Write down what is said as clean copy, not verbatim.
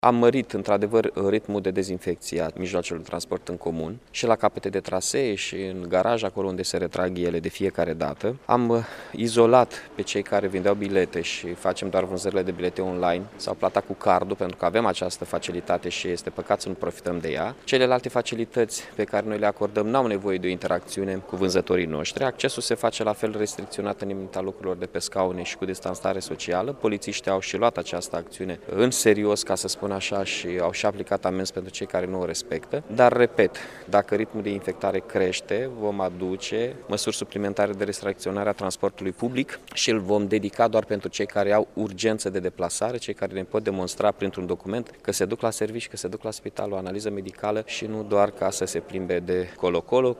Am mărit, într-adevăr, ritmul de dezinfecție a mijloacelor de transport în comun și la capete de trasee și în garaj, acolo unde se retrag ele de fiecare dată. Am izolat pe cei care vindeau bilete și facem doar vânzările de bilete online sau plata cu cardul, pentru că avem această facilitate și este păcat să nu profităm de ea. Celelalte facilități pe care noi le acordăm n-au nevoie de o interacțiune cu vânzătorii noștri. Accesul se face la fel restricționat în limita locurilor de pe scaune și cu distanțare socială. Polițiștii au și luat această acțiune în serios, ca să spun așa, și au și aplicat amenzi pentru cei care nu o respectă. Dar, repet, dacă ritmul de infectare crește, vom aduce măsuri suplimentare de restricționare a transportului public și îl vom dedica doar pentru cei care au urgență de deplasare, cei care ne pot demonstra printr-un document că se duc la serviciu, că se duc la spital, o analiză medicală și nu doar ca să se plimbe de colo-colo.